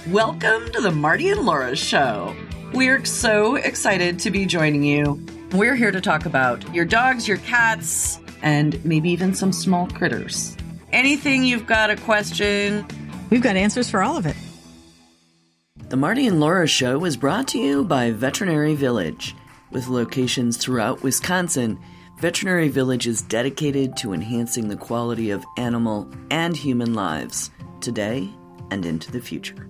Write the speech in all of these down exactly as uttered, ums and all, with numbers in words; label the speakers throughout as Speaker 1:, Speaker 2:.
Speaker 1: Welcome to the Marty and Laura Show. We're so excited to be joining you. We're here to talk about your dogs, your cats, and maybe even some small critters. Anything you've got a question,
Speaker 2: we've got answers for all of it.
Speaker 1: The Marty and Laura Show is brought to you by Veterinary Village. With locations throughout Wisconsin, Veterinary Village is dedicated to enhancing the quality of animal and human lives today and into the future.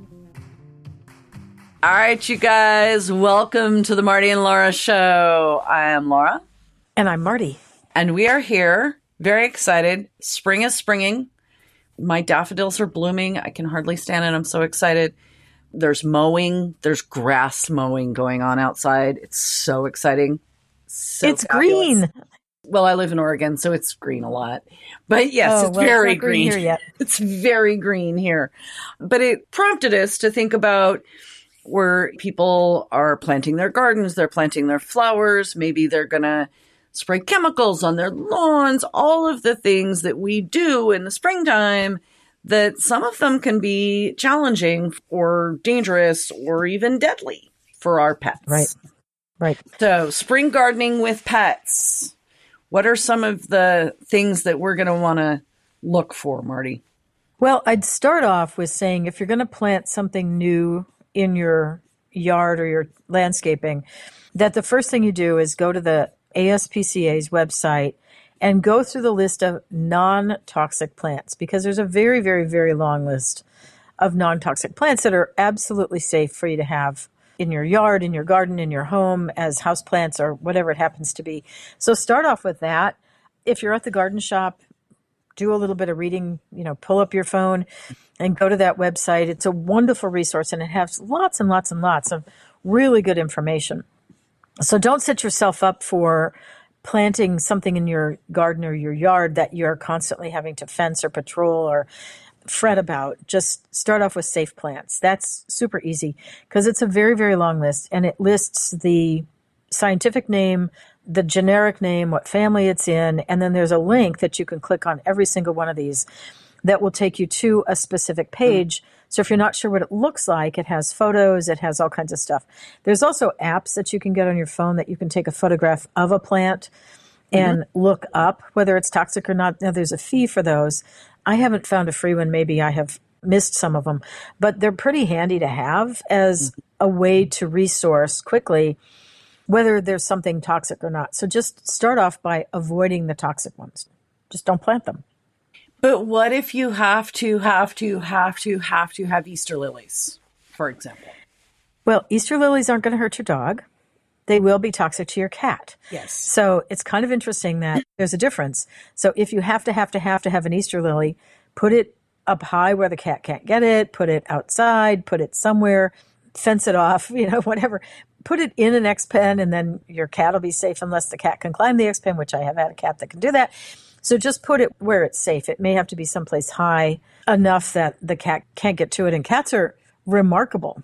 Speaker 1: All right, you guys, welcome to the Marty and Laura Show. I am Laura.
Speaker 2: And I'm Marty.
Speaker 1: And we are here, very excited. Spring is springing. My daffodils are blooming. I can hardly stand it. I'm so excited. There's mowing. There's grass mowing going on outside. It's so exciting. So
Speaker 2: it's
Speaker 1: fabulous.
Speaker 2: Green.
Speaker 1: Well, I live in Oregon, so it's green a lot. But yes,
Speaker 2: oh,
Speaker 1: it's
Speaker 2: well,
Speaker 1: very
Speaker 2: it's not green.
Speaker 1: green.
Speaker 2: Here yet.
Speaker 1: It's very green here. But it prompted us to think about where people are planting their gardens, they're planting their flowers, maybe they're going to spray chemicals on their lawns, all of the things that we do in the springtime, that some of them can be challenging or dangerous or even deadly for our pets.
Speaker 2: Right, right.
Speaker 1: So spring gardening with pets. What are some of the things that we're going to want to look for, Marty?
Speaker 2: Well, I'd start off with saying if you're going to plant something new in your yard or your landscaping, that the first thing you do is go to the A S P C A's website and go through the list of non-toxic plants, because there's a very, very, very long list of non-toxic plants that are absolutely safe for you to have in your yard, in your garden, in your home, as houseplants or whatever it happens to be. So start off with that. If you're at the garden shop, do a little bit of reading, you know, pull up your phone and go to that website. It's a wonderful resource, and it has lots and lots and lots of really good information. So don't set yourself up for planting something in your garden or your yard that you're constantly having to fence or patrol or fret about. Just start off with safe plants. That's super easy because it's a very, very long list, and it lists the scientific name, the generic name, what family it's in, and then there's a link that you can click on every single one of these that will take you to a specific page. Mm-hmm. So if you're not sure what it looks like, it has photos, it has all kinds of stuff. There's also apps that you can get on your phone that you can take a photograph of a plant and mm-hmm. look up whether it's toxic or not. Now, there's a fee for those. I haven't found a free one. Maybe I have missed some of them, but they're pretty handy to have as mm-hmm. a way to resource quickly whether there's something toxic or not. So just start off by avoiding the toxic ones. Just don't plant them.
Speaker 1: But what if you have to, have to, have to, have to have Easter lilies, for example?
Speaker 2: Well, Easter lilies aren't going to hurt your dog. They will be toxic to your cat.
Speaker 1: Yes.
Speaker 2: So it's kind of interesting that there's a difference. So if you have to, have to, have to have an Easter lily, put it up high where the cat can't get it, put it outside, put it somewhere, fence it off, you know, whatever. Put it in an X pen, and then your cat will be safe unless the cat can climb the X pen, which I have had a cat that can do that. So just put it where it's safe. It may have to be someplace high enough that the cat can't get to it. And cats are remarkable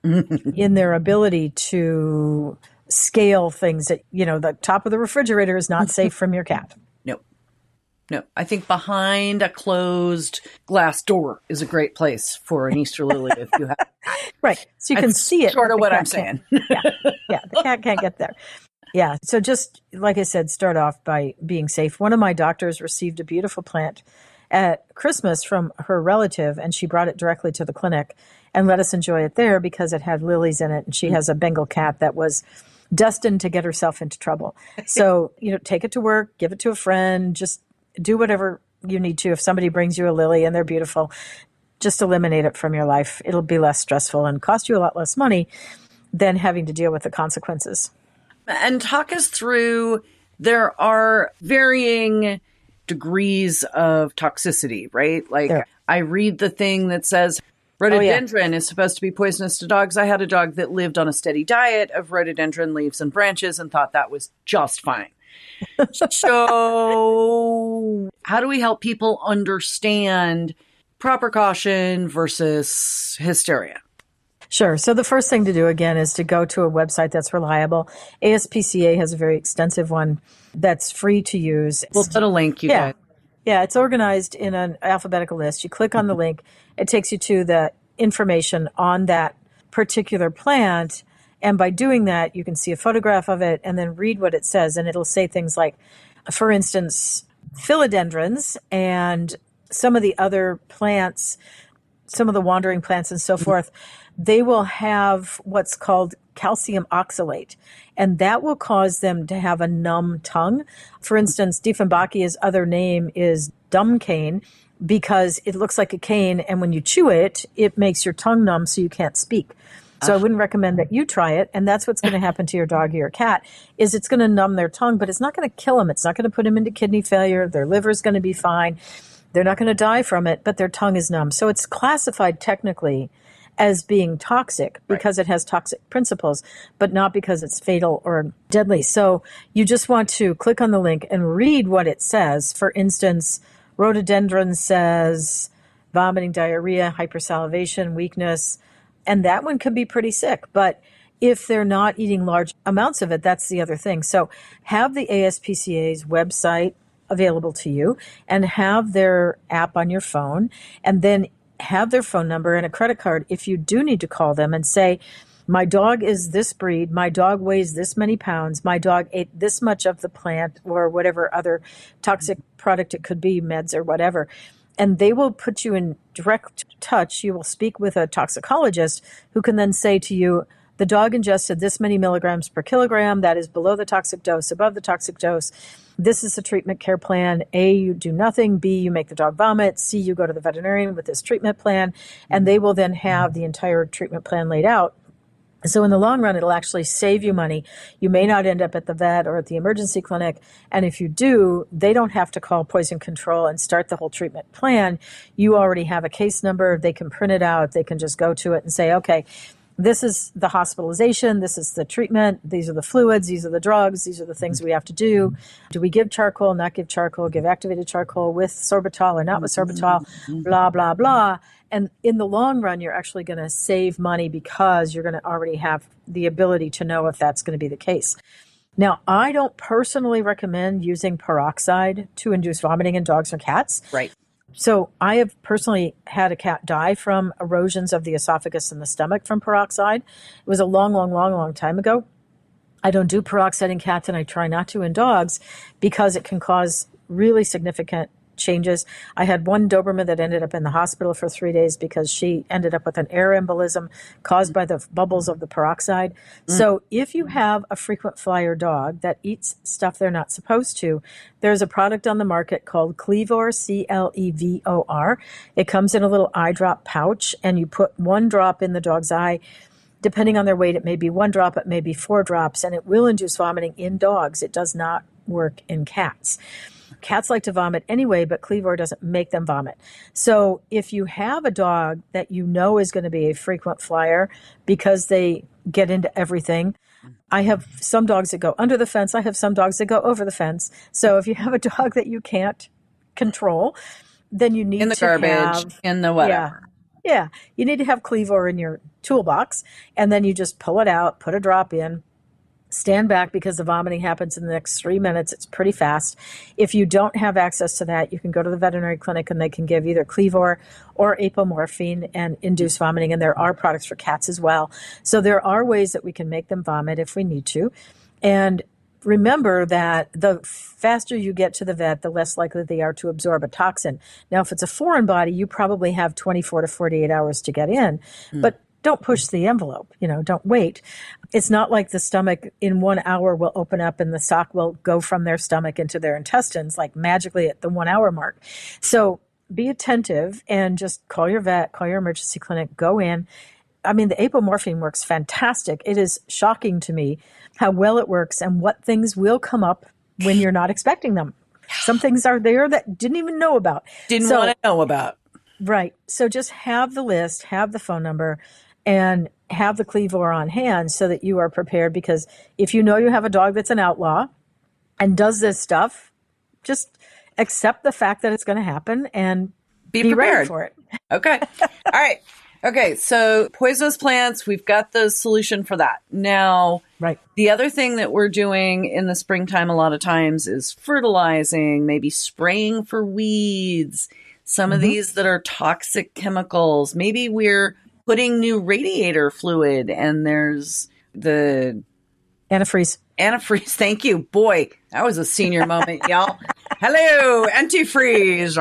Speaker 2: in their ability to scale things that, you know, the top of the refrigerator is not safe from your cat.
Speaker 1: No, no. I think behind a closed glass door is a great place for an Easter lily if you have.
Speaker 2: Right. So you can
Speaker 1: That's
Speaker 2: see it.
Speaker 1: Sort of what I'm saying.
Speaker 2: yeah. Yeah. The cat can't get there. Yeah. So just like I said, start off by being safe. One of my doctors received a beautiful plant at Christmas from her relative, and she brought it directly to the clinic and let us enjoy it there because it had lilies in it. And she has a Bengal cat that was destined to get herself into trouble. So, you know, take it to work, give it to a friend, just do whatever you need to. If somebody brings you a lily and they're beautiful, just eliminate it from your life. It'll be less stressful and cost you a lot less money than having to deal with the consequences.
Speaker 1: And talk us through, there are varying degrees of toxicity, right? Like there. I read the thing that says rhododendron oh, yeah. is supposed to be poisonous to dogs. I had a dog that lived on a steady diet of rhododendron leaves and branches and thought that was just fine. So how do we help people understand proper caution versus hysteria?
Speaker 2: Sure. So the first thing to do, again, is to go to a website that's reliable. A S P C A has a very extensive one that's free to use.
Speaker 1: We'll put a link, you
Speaker 2: yeah.
Speaker 1: guys.
Speaker 2: Yeah, it's organized in an alphabetical list. You click on the link. It takes you to the information on that particular plant. And by doing that, you can see a photograph of it and then read what it says. And it'll say things like, for instance, philodendrons and some of the other plants, some of the wandering plants and so forth, they will have what's called calcium oxalate, and that will cause them to have a numb tongue. For instance, Dieffenbachia's other name is dumb cane because it looks like a cane, and when you chew it, it makes your tongue numb so you can't speak. So I wouldn't recommend that you try it, and that's what's going to happen to your dog or your cat, is it's going to numb their tongue, but it's not going to kill them. It's not going to put them into kidney failure. Their liver is going to be fine. They're not going to die from it, but their tongue is numb. So it's classified technically as being toxic because right. it has toxic principles, but not because it's fatal or deadly. So you just want to click on the link and read what it says. For instance, rhododendron says vomiting, diarrhea, hypersalivation, weakness, and that one could be pretty sick. But if they're not eating large amounts of it, that's the other thing. So have the A S P C A's website available to you and have their app on your phone, and then have their phone number and a credit card if you do need to call them and say, my dog is this breed, my dog weighs this many pounds, my dog ate this much of the plant or whatever other toxic product it could be, meds or whatever. And they will put you in direct touch. You will speak with a toxicologist who can then say to you, the dog ingested this many milligrams per kilogram. That is below the toxic dose, above the toxic dose. This is the treatment care plan. A, you do nothing. B, you make the dog vomit. C, you go to the veterinarian with this treatment plan. And they will then have the entire treatment plan laid out. So in the long run, it'll actually save you money. You may not end up at the vet or at the emergency clinic. And if you do, they don't have to call poison control and start the whole treatment plan. You already have a case number. They can print it out. They can just go to it and say, okay, this is the hospitalization, this is the treatment, these are the fluids, these are the drugs, these are the things we have to do. Do we give charcoal, not give charcoal, give activated charcoal with sorbitol or not with sorbitol, blah, blah, blah. And in the long run, you're actually going to save money because you're going to already have the ability to know if that's going to be the case. Now, I don't personally recommend using peroxide to induce vomiting in dogs or cats.
Speaker 1: Right.
Speaker 2: So I have personally had a cat die from erosions of the esophagus and the stomach from peroxide. It was a long, long, long, long time ago. I don't do peroxide in cats, and I try not to in dogs because it can cause really significant changes. I had one Doberman that ended up in the hospital for three days because she ended up with an air embolism caused by the bubbles of the peroxide. Mm. So if you have a frequent flyer dog that eats stuff they're not supposed to, there's a product on the market called Clevor, C L E V O R. It comes in a little eye drop pouch, and you put one drop in the dog's eye. Depending on their weight, it may be one drop, it may be four drops, and it will induce vomiting in dogs. It does not work in cats. Cats like to vomit anyway, but Clevor doesn't make them vomit. So if you have a dog that you know is going to be a frequent flyer because they get into everything, I have some dogs that go under the fence. I have some dogs that go over the fence. So if you have a dog that you can't control, then you need
Speaker 1: in the
Speaker 2: to
Speaker 1: garbage,
Speaker 2: have,
Speaker 1: in the whatever.
Speaker 2: Yeah, yeah, you need to have Clevor in your toolbox, and then you just pull it out, put a drop in, stand back because the vomiting happens in the next three minutes. It's pretty fast. If you don't have access to that, you can go to the veterinary clinic and they can give either Clevor or apomorphine and induce vomiting. And there are products for cats as well. So there are ways that we can make them vomit if we need to. And remember that the faster you get to the vet, the less likely they are to absorb a toxin. Now, if it's a foreign body, you probably have twenty-four to forty-eight hours to get in. Mm. But don't push the envelope, you know, don't wait. It's not like the stomach in one hour will open up and the sock will go from their stomach into their intestines, like magically at the one hour mark. So be attentive and just call your vet, call your emergency clinic, go in. I mean, the apomorphine works fantastic. It is shocking to me how well it works and what things will come up when you're not expecting them. Some things are there that didn't even know about.
Speaker 1: Didn't
Speaker 2: so,
Speaker 1: want to know about.
Speaker 2: Right. So just have the list, have the phone number, and have the Clevor on hand so that you are prepared, because if you know you have a dog that's an outlaw and does this stuff, just accept the fact that it's going to happen and
Speaker 1: be,
Speaker 2: be
Speaker 1: prepared
Speaker 2: ready for it.
Speaker 1: Okay. All right. Okay. So poisonous plants, we've got the solution for that. Now,
Speaker 2: right.
Speaker 1: The other thing that we're doing in the springtime a lot of times is fertilizing, maybe spraying for weeds. Some mm-hmm. of these that are toxic chemicals. Maybe we're putting new radiator fluid, and there's the
Speaker 2: antifreeze.
Speaker 1: Antifreeze. Thank you. Boy, that was a senior moment, y'all. Hello, antifreeze.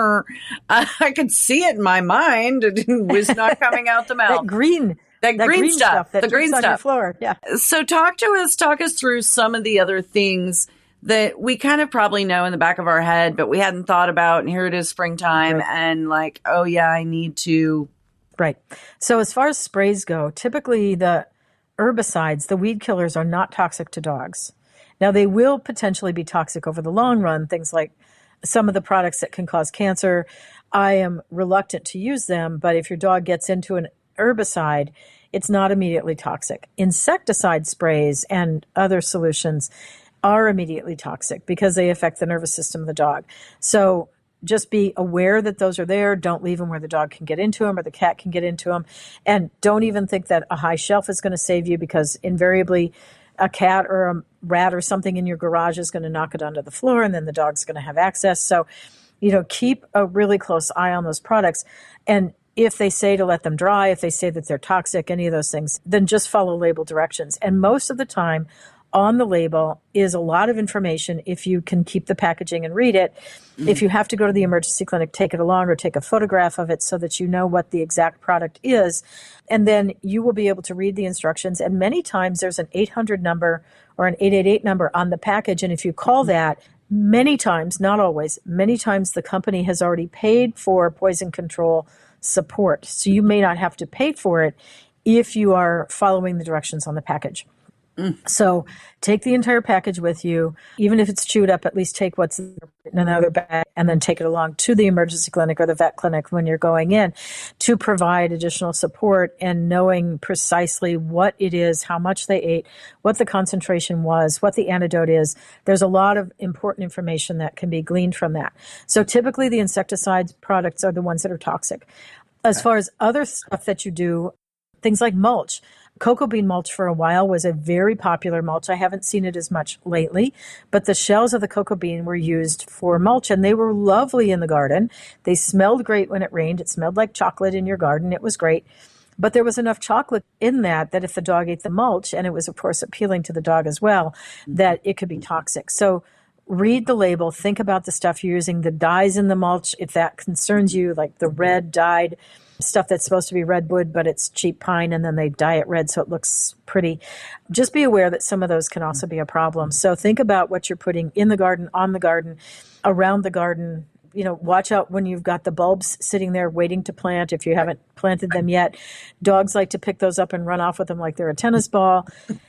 Speaker 1: Uh, I could see it in my mind. It was not coming out the mouth.
Speaker 2: That green.
Speaker 1: That, that green, green stuff. stuff
Speaker 2: that
Speaker 1: the green
Speaker 2: on
Speaker 1: stuff.
Speaker 2: Your floor. Yeah.
Speaker 1: So talk to us, talk us through some of the other things that we kind of probably know in the back of our head, but we hadn't thought about. And here it is springtime right. and like, oh yeah, I need to.
Speaker 2: Right. So as far as sprays go, typically the herbicides, the weed killers, are not toxic to dogs. Now, they will potentially be toxic over the long run, things like some of the products that can cause cancer. I am reluctant to use them, but if your dog gets into an herbicide, it's not immediately toxic. Insecticide sprays and other solutions are immediately toxic because they affect the nervous system of the dog. So just be aware that those are there. Don't leave them where the dog can get into them or the cat can get into them. And don't even think that a high shelf is going to save you, because invariably a cat or a rat or something in your garage is going to knock it onto the floor, and then the dog's going to have access. So, you know, keep a really close eye on those products. And if they say to let them dry, if they say that they're toxic, any of those things, then just follow label directions. And most of the time on the label is a lot of information if you can keep the packaging and read it. Mm-hmm. If you have to go to the emergency clinic, take it along or take a photograph of it so that you know what the exact product is. And then you will be able to read the instructions. And many times there's an eight hundred number or an eight eight eight number on the package. And if you call that, many times, not always, many times the company has already paid for poison control support. So you may not have to pay for it if you are following the directions on the package. Mm. So take the entire package with you. Even if it's chewed up, at least take what's in another bag and then take it along to the emergency clinic or the vet clinic when you're going in to provide additional support and knowing precisely what it is, how much they ate, what the concentration was, what the antidote is. There's a lot of important information that can be gleaned from that. So typically the insecticide products are the ones that are toxic. As far as other stuff that you do, things like mulch. Cocoa bean mulch for a while was a very popular mulch. I haven't seen it as much lately, but the shells of the cocoa bean were used for mulch, and they were lovely in the garden. They smelled great when it rained. It smelled like chocolate in your garden. It was great. But there was enough chocolate in that that if the dog ate the mulch, and it was, of course, appealing to the dog as well, that it could be toxic. So read the label. Think about the stuff you're using, the dyes in the mulch, if that concerns you, like the red dyed stuff that's supposed to be redwood, but it's cheap pine, and then they dye it red so it looks pretty. Just be aware that some of those can also be a problem. So think about what you're putting in the garden, on the garden, around the garden. You know, watch out when you've got the bulbs sitting there waiting to plant. If you haven't planted them yet, dogs like to pick those up and run off with them like they're a tennis ball.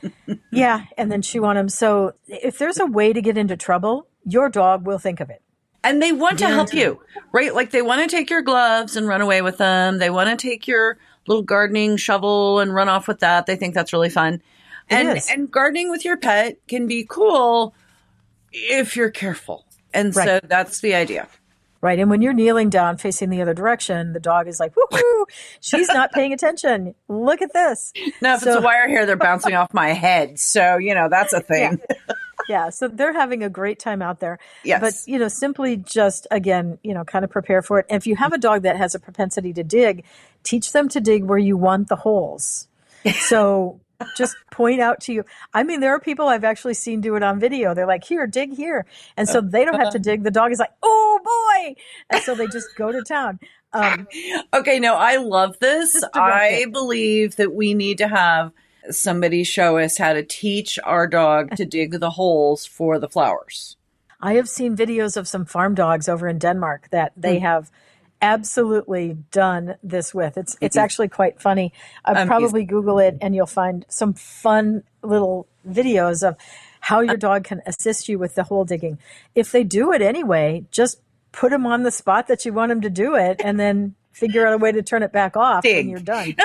Speaker 2: Yeah, and then chew on them. So if there's a way to get into trouble, your dog will think of it.
Speaker 1: And they want to help you, right? Like they want to take your gloves and run away with them. They want to take your little gardening shovel and run off with that. They think that's really fun.
Speaker 2: It
Speaker 1: and
Speaker 2: is.
Speaker 1: and gardening with your pet can be cool if you're careful. And
Speaker 2: Right.
Speaker 1: so that's the idea.
Speaker 2: Right. And when you're kneeling down facing the other direction, the dog is like, woohoo, she's not paying attention. Look at this.
Speaker 1: Now, if
Speaker 2: So-
Speaker 1: it's a wire hair, they're bouncing off my head. So, you know, that's a thing.
Speaker 2: Yeah, so they're having a great time out there.
Speaker 1: Yes.
Speaker 2: But, you know, simply just, again, you know, kind of prepare for it. And if you have a dog that has a propensity to dig, teach them to dig where you want the holes. So just point out to you. I mean, there are people I've actually seen do it on video. They're like, here, dig here. And so they don't have to dig. The dog is like, oh, boy. And so they just go to town. Um,
Speaker 1: Okay, no, I love this.
Speaker 2: Just direct
Speaker 1: I
Speaker 2: it.
Speaker 1: believe that we need to have somebody show us how to teach our dog to dig the holes for the flowers.
Speaker 2: I have seen videos of some farm dogs over in Denmark that they have absolutely done this with. It's it's actually quite funny. I'd
Speaker 1: Amazing.
Speaker 2: probably Google it and you'll find some fun little videos of how your dog can assist you with the hole digging. If they do it anyway, just put them on the spot that you want them to do it and then figure out a way to turn it back off
Speaker 1: Dig.
Speaker 2: when you're done.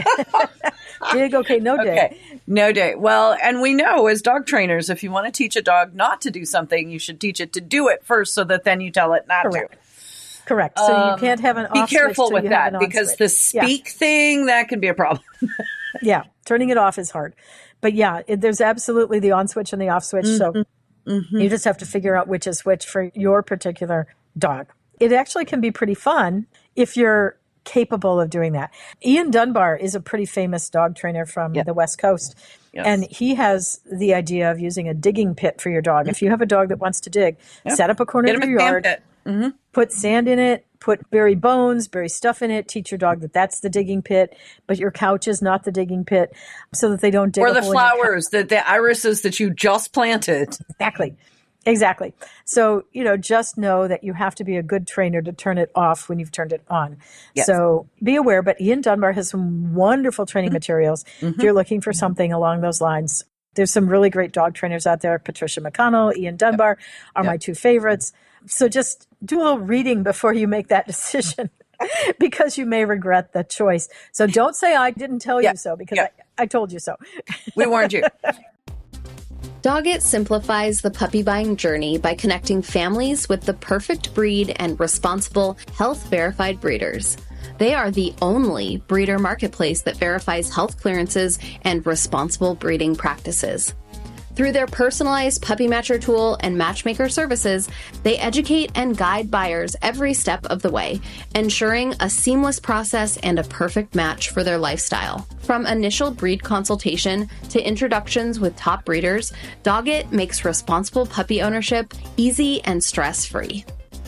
Speaker 2: Dig, okay, no dig.
Speaker 1: Okay, no dig. Well, and we know as dog trainers, if you want to teach a dog not to do something, you should teach it to do it first so that then you tell it not
Speaker 2: Correct.
Speaker 1: to.
Speaker 2: Correct. So
Speaker 1: Um,
Speaker 2: you can't have an
Speaker 1: Be
Speaker 2: off switch
Speaker 1: careful
Speaker 2: till
Speaker 1: with
Speaker 2: you have
Speaker 1: that
Speaker 2: an on
Speaker 1: because
Speaker 2: switch.
Speaker 1: the
Speaker 2: Yeah.
Speaker 1: speak thing, that can be a problem.
Speaker 2: Yeah, turning it off is hard. But yeah, it, there's absolutely the on switch and the off switch. So you just have to figure out which is which for your particular dog. It actually can be pretty fun if you're capable of doing that. Ian Dunbar is a pretty famous dog trainer from
Speaker 1: Yep.
Speaker 2: the West Coast.
Speaker 1: Yes.
Speaker 2: And he has the idea of using a digging pit for your dog. If you have a dog that wants to dig,
Speaker 1: Yep.
Speaker 2: set up a corner
Speaker 1: Get
Speaker 2: of
Speaker 1: him
Speaker 2: your
Speaker 1: a sand
Speaker 2: yard,
Speaker 1: pit. Mm-hmm.
Speaker 2: put sand in it, put bury bones, bury stuff in it, teach your dog that that's the digging pit, but your couch is not the digging pit, so that they don't dig
Speaker 1: Or
Speaker 2: a
Speaker 1: the
Speaker 2: hole in your couch.
Speaker 1: flowers, the, the irises that you just planted.
Speaker 2: Exactly. Exactly. So, you know, just know that you have to be a good trainer to turn it off when you've turned it on.
Speaker 1: Yes.
Speaker 2: So be aware, but Ian Dunbar has some wonderful training materials
Speaker 1: Mm-hmm.
Speaker 2: if you're looking for something along those lines. There's some really great dog trainers out there. Patricia McConnell, Ian Dunbar are
Speaker 1: Yep.
Speaker 2: my two favorites. So just do a little reading before you make that decision because you may regret the choice. So don't say I didn't tell
Speaker 1: Yeah.
Speaker 2: you so because
Speaker 1: Yeah.
Speaker 2: I, I told you so.
Speaker 1: We warned you.
Speaker 3: Doggett simplifies the puppy buying journey by connecting families with the perfect breed and responsible, health-verified breeders. They are the only breeder marketplace that verifies health clearances and responsible breeding practices. Through their personalized puppy matcher tool and matchmaker services, they educate and guide buyers every step of the way, ensuring a seamless process and a perfect match for their lifestyle. From initial breed consultation to introductions with top breeders, Doggett makes responsible puppy ownership easy and stress-free.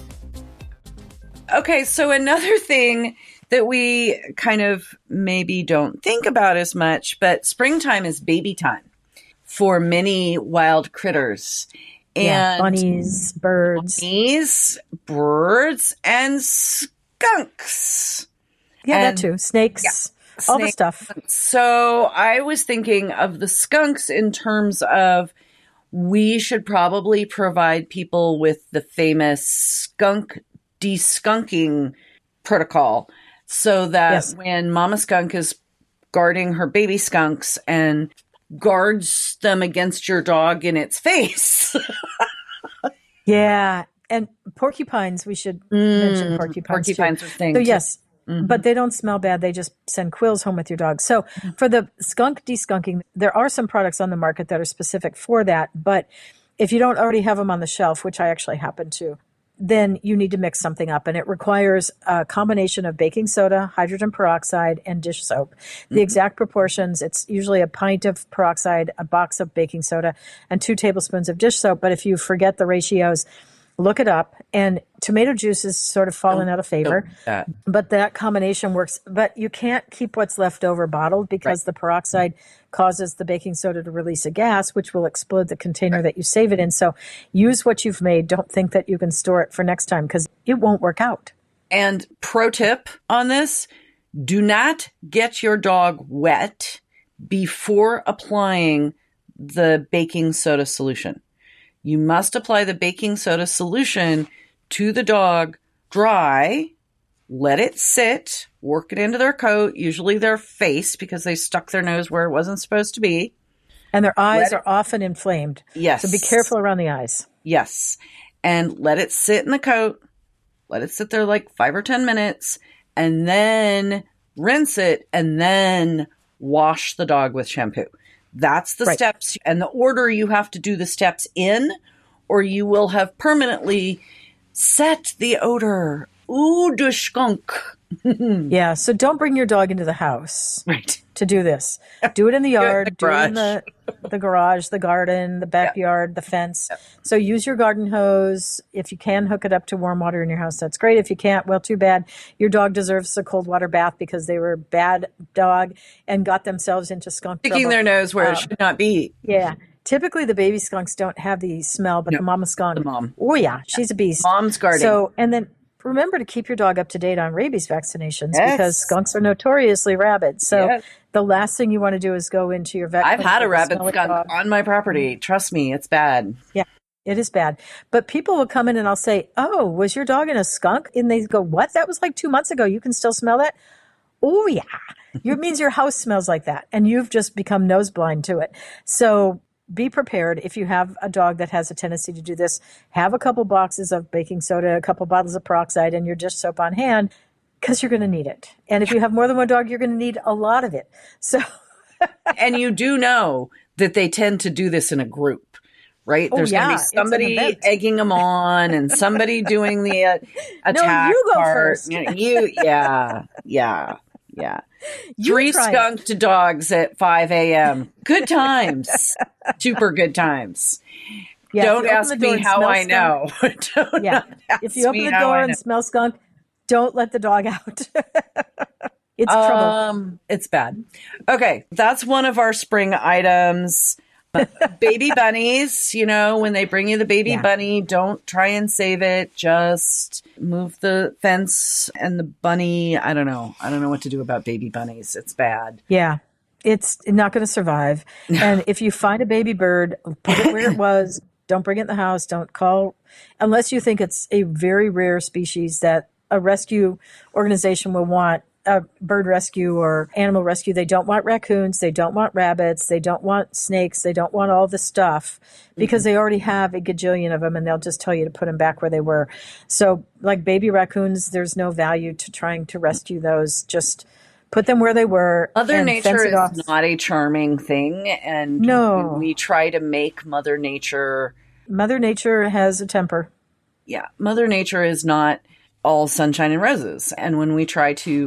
Speaker 1: Okay, so another thing that we kind of maybe don't think about as much, but springtime is baby time for many wild critters.
Speaker 2: Yeah,
Speaker 1: And
Speaker 2: bunnies, birds.
Speaker 1: bunnies, birds, and skunks.
Speaker 2: Yeah,
Speaker 1: And-
Speaker 2: that too. Snakes, all the
Speaker 1: Snakes.
Speaker 2: stuff.
Speaker 1: So I was thinking of the skunks in terms of we should probably provide people with the famous skunk deskunking protocol so that
Speaker 2: Yes.
Speaker 1: when Mama Skunk is guarding her baby skunks and guards them against your dog in its face.
Speaker 2: Yeah, and porcupines. We should mention porcupines. too.
Speaker 1: Porcupines are things.
Speaker 2: So yes, but they don't smell bad. They just send quills home with your dog. So for the skunk deskunking, there are some products on the market that are specific for that. But if you don't already have them on the shelf, which I actually happen to, then you need to mix something up. And it requires a combination of baking soda, hydrogen peroxide, and dish soap. The exact proportions, it's usually a pint of peroxide, a box of baking soda, and two tablespoons of dish soap. But if you forget the ratios, look it up. And tomato juice is sort of fallen out of favor.
Speaker 1: that.
Speaker 2: But that combination works. But you can't keep what's left over bottled because
Speaker 1: Right.
Speaker 2: the peroxide causes the baking soda to release a gas, which will explode the container that you save it in. So use what you've made. Don't think that you can store it for next time because it won't work out.
Speaker 1: And pro tip on this, do not get your dog wet before applying the baking soda solution. You must apply the baking soda solution to the dog dry, let it sit, work it into their coat, usually their face because they stuck their nose where it wasn't supposed to be.
Speaker 2: And their eyes
Speaker 1: Let
Speaker 2: are often inflamed.
Speaker 1: Yes.
Speaker 2: So be careful around the eyes.
Speaker 1: Yes. And let it sit in the coat. Let it sit there like five or ten minutes and then rinse it and then wash the dog with shampoo. That's the
Speaker 2: Right.
Speaker 1: steps and the order you have to do the steps in, or you will have permanently set the odor. Ooh, de skunk.
Speaker 2: Yeah. So don't bring your dog into the house
Speaker 1: Right.
Speaker 2: to do this. Do it in the yard,
Speaker 1: the
Speaker 2: do it in the, the garage, the garden, the backyard, the fence. So use your garden hose. If you can hook it up to warm water in your house, that's great. If you can't, well, too bad. Your dog deserves a cold water bath because they were a bad dog and got themselves into skunk
Speaker 1: Sticking
Speaker 2: trouble.
Speaker 1: their nose where
Speaker 2: Um,
Speaker 1: it should not be.
Speaker 2: Yeah. Typically, the baby skunks don't have the smell, but
Speaker 1: No,
Speaker 2: the mama skunk,
Speaker 1: the mom.
Speaker 2: oh yeah, she's a beast.
Speaker 1: Mom's guarding.
Speaker 2: So, and then remember to keep your dog up to date on rabies vaccinations
Speaker 1: Yes.
Speaker 2: because skunks are notoriously rabid. So
Speaker 1: Yes.
Speaker 2: the last thing you want to do is go into your vet.
Speaker 1: I've
Speaker 2: clinic
Speaker 1: had a
Speaker 2: with
Speaker 1: rabid
Speaker 2: smelly
Speaker 1: skunk
Speaker 2: dog.
Speaker 1: on my property. Trust me, it's bad.
Speaker 2: Yeah, it is bad. But people will come in and I'll say, "Oh, was your dog in a skunk?" And they go, "What? That was like two months ago. You can still smell that?" Oh yeah, it means your house smells like that, and you've just become nose blind to it. So be prepared. If you have a dog that has a tendency to do this, have a couple boxes of baking soda, a couple bottles of peroxide, and your dish soap on hand because you're going to need it. And if you have more than one dog, you're going to need a lot of it. So
Speaker 1: And you do know that they tend to do this in a group, right?
Speaker 2: Oh,
Speaker 1: There's
Speaker 2: yeah,
Speaker 1: going to
Speaker 2: it's
Speaker 1: be
Speaker 2: an
Speaker 1: somebody
Speaker 2: event.
Speaker 1: egging them on and somebody doing the uh, attack
Speaker 2: you go
Speaker 1: part.
Speaker 2: first.
Speaker 1: You, you- yeah, yeah, yeah.
Speaker 2: You
Speaker 1: Three
Speaker 2: try it.
Speaker 1: skunked dogs at five a.m. Good times. Super good times.
Speaker 2: Yeah, if
Speaker 1: Don't
Speaker 2: you open
Speaker 1: ask
Speaker 2: the door
Speaker 1: me
Speaker 2: and
Speaker 1: how
Speaker 2: smell
Speaker 1: I
Speaker 2: skunk-
Speaker 1: know. Don't
Speaker 2: Yeah,
Speaker 1: ask
Speaker 2: if you open
Speaker 1: me
Speaker 2: the
Speaker 1: how
Speaker 2: door
Speaker 1: I
Speaker 2: and
Speaker 1: know.
Speaker 2: smell skunk, don't let the dog out. It's trouble.
Speaker 1: Um, it's bad. Okay, that's one of our spring items. Baby bunnies, you know, when they bring you the baby
Speaker 2: Yeah.
Speaker 1: bunny, don't try and save it. Just move the fence and the bunny. I don't know. I don't know what to do about baby bunnies. It's bad.
Speaker 2: Yeah, it's not going to survive. And if you find a baby bird, put it where it was. Don't bring it in the house. Don't call, unless you think it's a very rare species that a rescue organization will want. A bird rescue or animal rescue. They don't want raccoons. They don't want rabbits. They don't want snakes. They don't want all the stuff because they already have a gajillion of them, and they'll just tell you to put them back where they were. So like baby raccoons, there's no value to trying to rescue those. Just put them where they were.
Speaker 1: Mother
Speaker 2: and
Speaker 1: Nature
Speaker 2: fence it
Speaker 1: is
Speaker 2: off.
Speaker 1: not a charming thing. And
Speaker 2: No.
Speaker 1: we, we try to make Mother Nature,
Speaker 2: Mother Nature has a temper.
Speaker 1: yeah, Mother Nature is not all sunshine and roses. And when we try to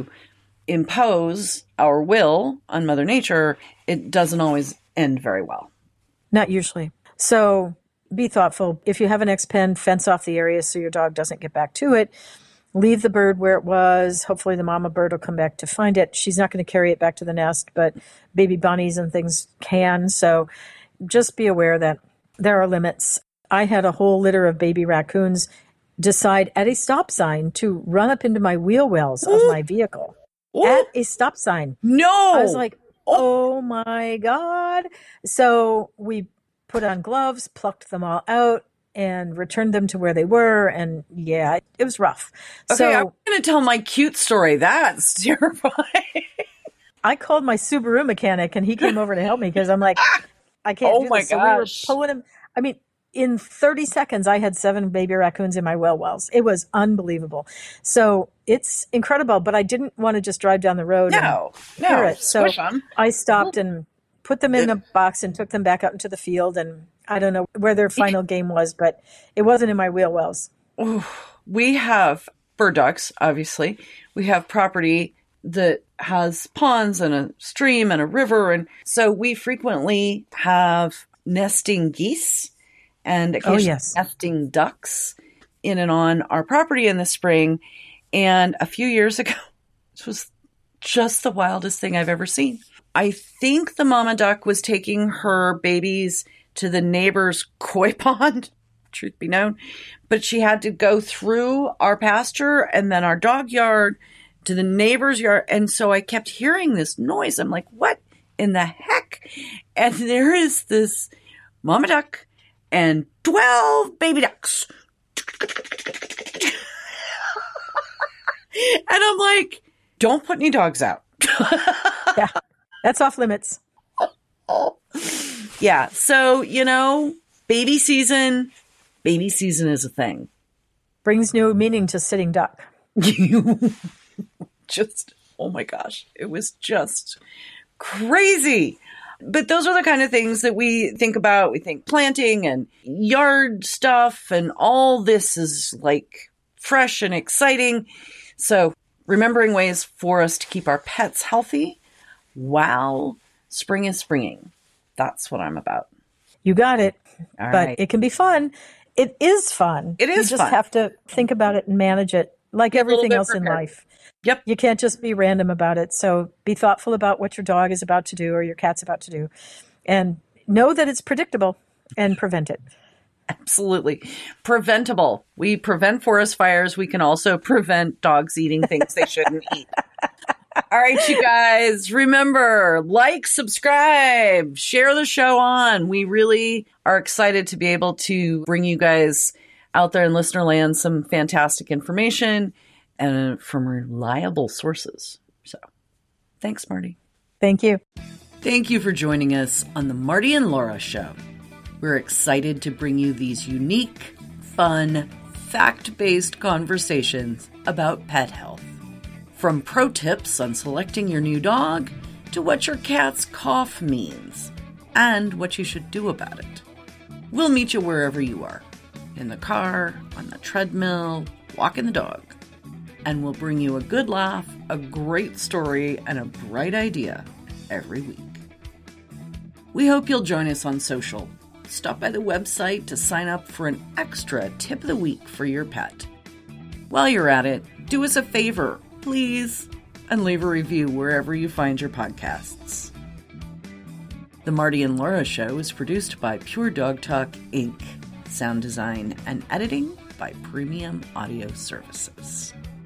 Speaker 1: impose our will on Mother Nature, it doesn't always end very well.
Speaker 2: Not usually. So be thoughtful. If you have an X-pen, fence off the area so your dog doesn't get back to it. Leave the bird where it was. Hopefully the mama bird will come back to find it. She's not going to carry it back to the nest, but baby bunnies and things can. So just be aware that there are limits. I had a whole litter of baby raccoons decide at a stop sign to run up into my wheel wells of my vehicle.
Speaker 1: Ooh.
Speaker 2: At a stop sign.
Speaker 1: No!
Speaker 2: I was like, oh my God. So we put on gloves, plucked them all out, and returned them to where they were. And yeah, it was rough.
Speaker 1: Okay,
Speaker 2: so
Speaker 1: I'm going to tell my cute story. That's terrifying.
Speaker 2: I called my Subaru mechanic and he came over to help me because I'm like, I can't
Speaker 1: Oh
Speaker 2: do
Speaker 1: my
Speaker 2: this. So we were
Speaker 1: gosh.
Speaker 2: pulling him. I mean, in thirty seconds, I had seven baby raccoons in my well wells. It was unbelievable. So it's incredible, but I didn't want to just drive down the road
Speaker 1: No,
Speaker 2: and hear
Speaker 1: no,
Speaker 2: it. So
Speaker 1: squish 'em.
Speaker 2: I stopped and put them in a box and took them back out into the field. And I don't know where their final game was, but it wasn't in my wheel wells.
Speaker 1: We have bird dogs, obviously. We have property that has ponds and a stream and a river. And so we frequently have nesting geese and occasionally
Speaker 2: yes.
Speaker 1: nesting ducks in and on our property in the spring. And a few years ago, this was just the wildest thing I've ever seen. I think the mama duck was taking her babies to the neighbor's koi pond, truth be known, but she had to go through our pasture and then our dog yard to the neighbor's yard. And so I kept hearing this noise. I'm like, what in the heck? And there is this mama duck and twelve baby ducks. And I'm like, don't put any dogs out.
Speaker 2: Yeah, that's off limits.
Speaker 1: Yeah. So, you know, baby season, baby season is a thing.
Speaker 2: Brings new meaning to sitting duck.
Speaker 1: You just, oh my gosh, it was just crazy. But those are the kind of things that we think about. We think planting and yard stuff and all this is like fresh and exciting. So remembering ways for us to keep our pets healthy while spring is springing. That's what I'm about.
Speaker 2: You got it.
Speaker 1: All
Speaker 2: but
Speaker 1: right.
Speaker 2: it can be fun. It is fun.
Speaker 1: It is
Speaker 2: You just
Speaker 1: fun.
Speaker 2: have to think about it and manage it like
Speaker 1: Be a little
Speaker 2: everything
Speaker 1: bit
Speaker 2: else in
Speaker 1: prepared.
Speaker 2: life.
Speaker 1: Yep.
Speaker 2: You can't just be random about it. So be thoughtful about what your dog is about to do or your cat's about to do. And know that it's predictable and prevent it.
Speaker 1: Absolutely. Preventable. We prevent forest fires. We can also prevent dogs eating things they shouldn't eat. All right, you guys, remember, like, subscribe, share the show on. We really are excited to be able to bring you guys out there in listener land some fantastic information and from reliable sources. So thanks, Marty.
Speaker 2: Thank you.
Speaker 1: Thank you for joining us on the Marty and Laura Show. We're excited to bring you these unique, fun, fact-based conversations about pet health. From pro tips on selecting your new dog to what your cat's cough means and what you should do about it. We'll meet you wherever you are, in the car, on the treadmill, walking the dog. And we'll bring you a good laugh, a great story, and a bright idea every week. We hope you'll join us on social. Stop by the website to sign up for an extra tip of the week for your pet. While you're at it, do us a favor, please, and leave a review wherever you find your podcasts. The Marty and Laura Show is produced by Pure Dog Talk, Incorporated. Sound design and editing by Premium Audio Services.